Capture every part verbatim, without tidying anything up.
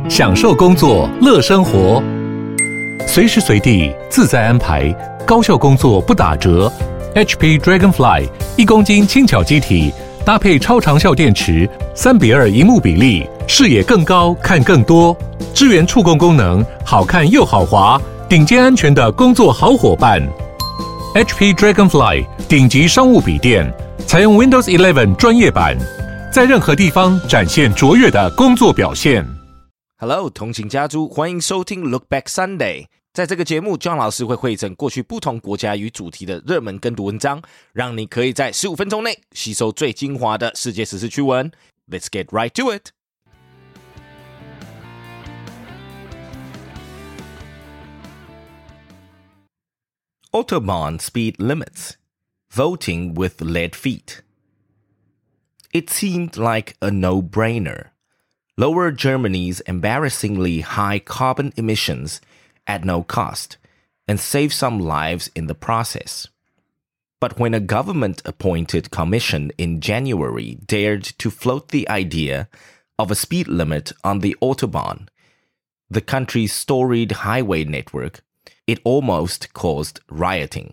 享受工作，乐生活，随时随地自在安排，高效工作不打折。H P Dragonfly 一公斤轻巧机体，搭配超长效电池，三比二萤幕比例，视野更高，看更多。支援触控功能，好看又好滑，顶尖安全的工作好伙伴。H P Dragonfly 顶级商务笔电，采用 Windows 十一专业版，在任何地方展现卓越的工作表现。 Hello， 通勤家族，欢迎收听 Look Back Sunday。在这个节目 ，John 老师会汇整过去不同国家与主题的热门跟读文章，让你可以在十五分钟内吸收最精华的世界时事趣闻。Let's get right to it。Autobahn speed limits. Voting with lead feet. It seemed like a no-brainer.Lower Germany's embarrassingly high carbon emissions at no cost and save some lives in the process. But when a government-appointed commission in January dared to float the idea of a speed limit on the Autobahn, the country's storied highway network, it almost caused rioting.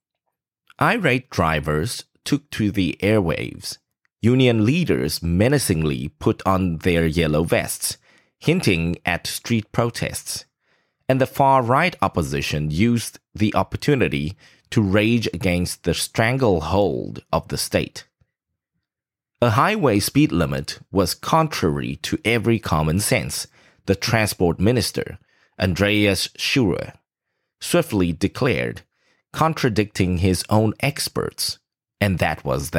Irate drivers took to the airwaves.Union leaders menacingly put on their yellow vests, hinting at street protests, and the far-right opposition used the opportunity to rage against the stranglehold of the state. A highway speed limit was contrary to every common sense, the transport minister, Andreas Scheuer, swiftly declared, contradicting his own experts, and that was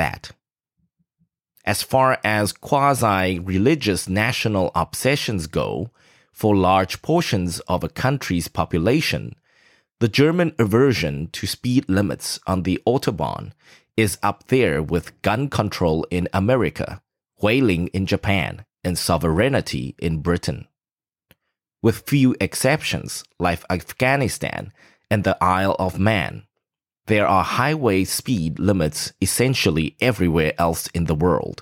that.As far as quasi-religious national obsessions go, for large portions of a country's population, the German aversion to speed limits on the Autobahn is up there with gun control in America, whaling in Japan, and sovereignty in Britain. With few exceptions, like Afghanistan and the Isle of Man, there are highway speed limits essentially everywhere else in the world.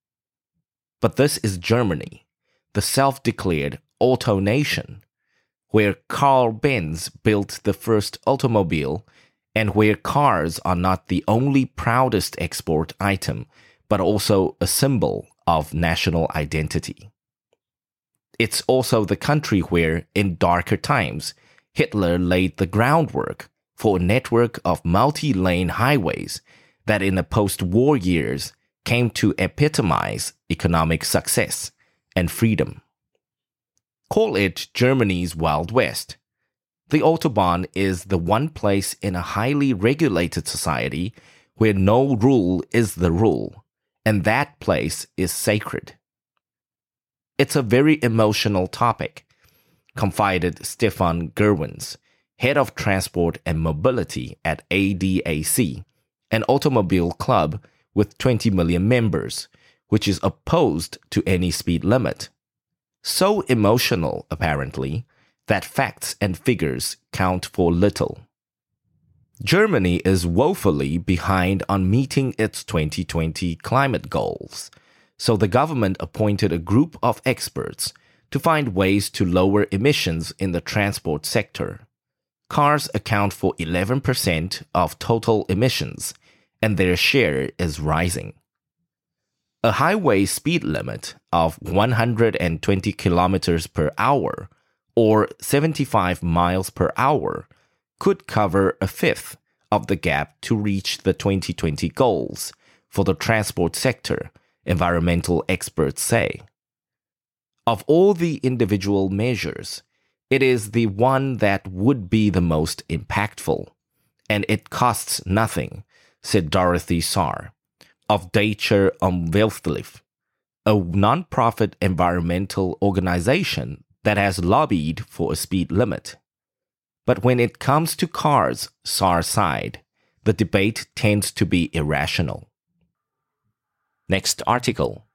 But this is Germany, the self-declared auto nation, where Carl Benz built the first automobile and where cars are not the only proudest export item, but also a symbol of national identity. It's also the country where, in darker times, Hitler laid the groundwork.For a network of multi-lane highways that in the post-war years came to epitomize economic success and freedom. Call it Germany's Wild West. The Autobahn is the one place in a highly regulated society where no rule is the rule, and that place is sacred. It's a very emotional topic, confided Stefan Gerwins,Head of Transport and Mobility at A D A C, an automobile club with twenty million members, which is opposed to any speed limit. So emotional, apparently, that facts and figures count for little. Germany is woefully behind on meeting its twenty twenty climate goals, so the government appointed a group of experts to find ways to lower emissions in the transport sector.Cars account for eleven percent of total emissions, and their share is rising. A highway speed limit of one hundred twenty kilometers per hour, or seventy-five miles per hour, could cover a fifth of the gap to reach the twenty twenty goals for the transport sector, environmental experts say. Of all the individual measures,It is the one that would be the most impactful, and it costs nothing, said Dorothy Saar, of Deutscher Umwelthilfe, a non-profit environmental organization that has lobbied for a speed limit. But when it comes to cars, Saar sighed, the debate tends to be irrational. Next article.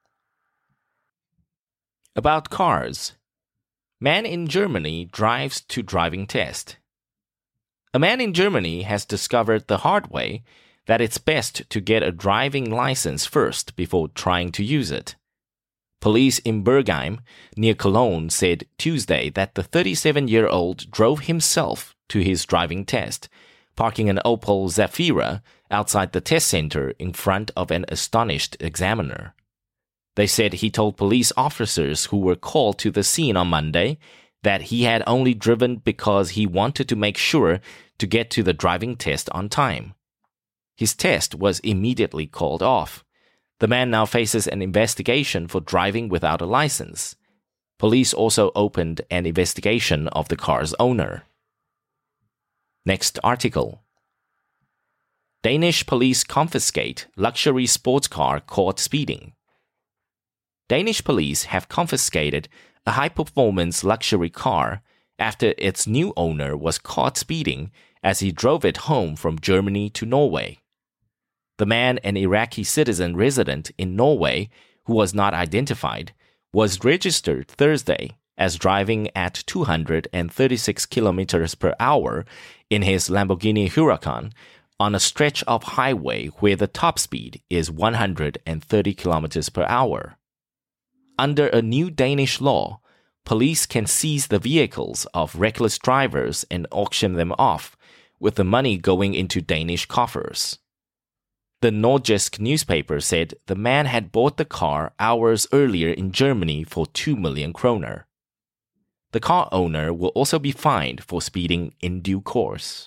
About cars.Man in Germany drives to driving test. A man in Germany has discovered the hard way that it's best to get a driving license first before trying to use it. Police in Bergheim, near Cologne, said Tuesday that the thirty-seven-year-old drove himself to his driving test, parking an Opel Zafira outside the test center in front of an astonished examiner. They said he told police officers who were called to the scene on Monday that he had only driven because he wanted to make sure to get to the driving test on time. His test was immediately called off. The man now faces an investigation for driving without a license. Police also opened an investigation of the car's owner. Next article. Danish police confiscate luxury sports car caught speeding. Danish police have confiscated a high-performance luxury car after its new owner was caught speeding as he drove it home from Germany to Norway. The man, an Iraqi citizen resident in Norway who was not identified, was registered Thursday as driving at two hundred thirty-six kilometers per hour in his Lamborghini Huracan on a stretch of highway where the top speed is one hundred thirty kilometers per hour. Under a new Danish law, police can seize the vehicles of reckless drivers and auction them off, with the money going into Danish coffers. The Nordjysk newspaper said the man had bought the car hours earlier in Germany for two million kroner. The car owner will also be fined for speeding in due course.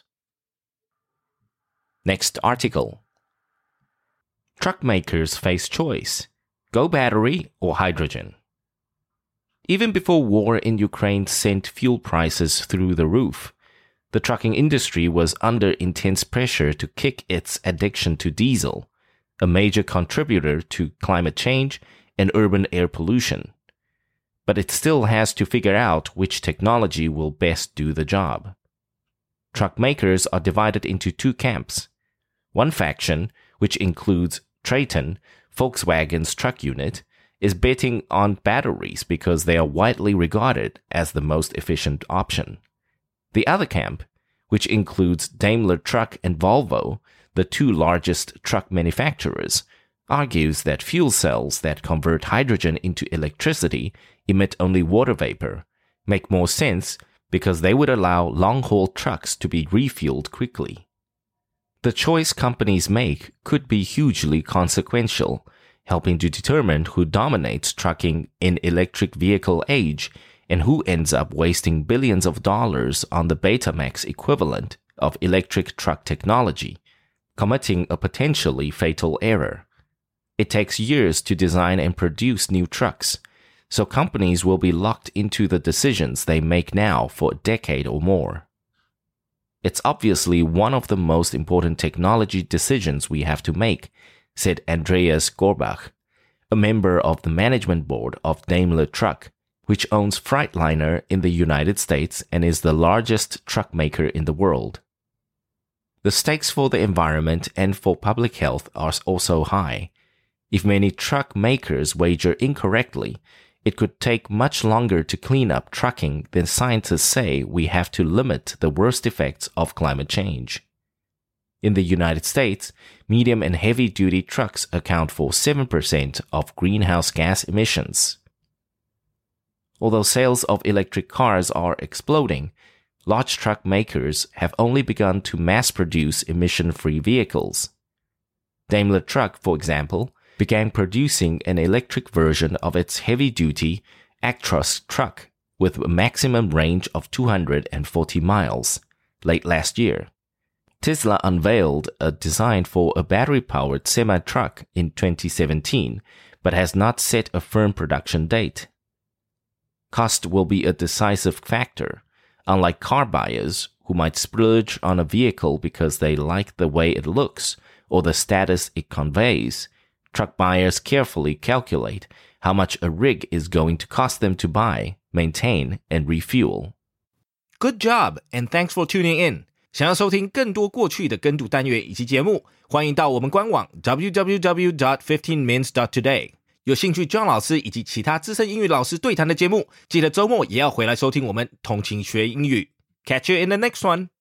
Next article. Truck makers face choice: go battery or hydrogen. Even before war in Ukraine sent fuel prices through the roof, the trucking industry was under intense pressure to kick its addiction to diesel, a major contributor to climate change and urban air pollution. But it still has to figure out which technology will best do the job. Truck makers are divided into two camps. One faction, which includes Traton, Volkswagen's truck unit, is betting on batteries because they are widely regarded as the most efficient option. The other camp, which includes Daimler Truck and Volvo, the two largest truck manufacturers, argues that fuel cells that convert hydrogen into electricity emit only water vapor make more sense because they would allow long-haul trucks to be refueled quickly. The choice companies make could be hugely consequential, helping to determine who dominates trucking in electric vehicle age and who ends up wasting billions of dollars on the Betamax equivalent of electric truck technology, committing a potentially fatal error. It takes years to design and produce new trucks, so companies will be locked into the decisions they make now for a decade or more. It's obviously one of the most important technology decisions we have to make, said Andreas Gorbach, a member of the management board of Daimler Truck, which owns Freightliner in the United States and is the largest truck maker in the world. The stakes for the environment and for public health are also high. If many truck makers wager incorrectly, it could take much longer to clean up trucking than scientists say we have to limit the worst effects of climate change. In the United States, medium and heavy-duty trucks account for seven percent of greenhouse gas emissions. Although sales of electric cars are exploding, large truck makers have only begun to mass-produce emission-free vehicles. Daimler Truck, for example, began producing an electric version of its heavy-duty Actros truck with a maximum range of two hundred forty miles late last year. Tesla unveiled a design for a battery-powered semi-truck in twenty seventeen, but has not set a firm production date. Cost will be a decisive factor. Unlike car buyers, who might splurge on a vehicle because they like the way it looks or the status it conveys, truck buyers carefully calculate how much a rig is going to cost them to buy, maintain, and refuel. Good job, and thanks for tuning in. 想要收听更多过去的跟读单元以及节目，欢迎到我们官网 double-u double-u double-u dot fifteen mins dot today。有兴趣 John 老师以及其他资深英语老师对谈的节目，记得周末也要回来收听我们通勤学英语。Catch you in the next one.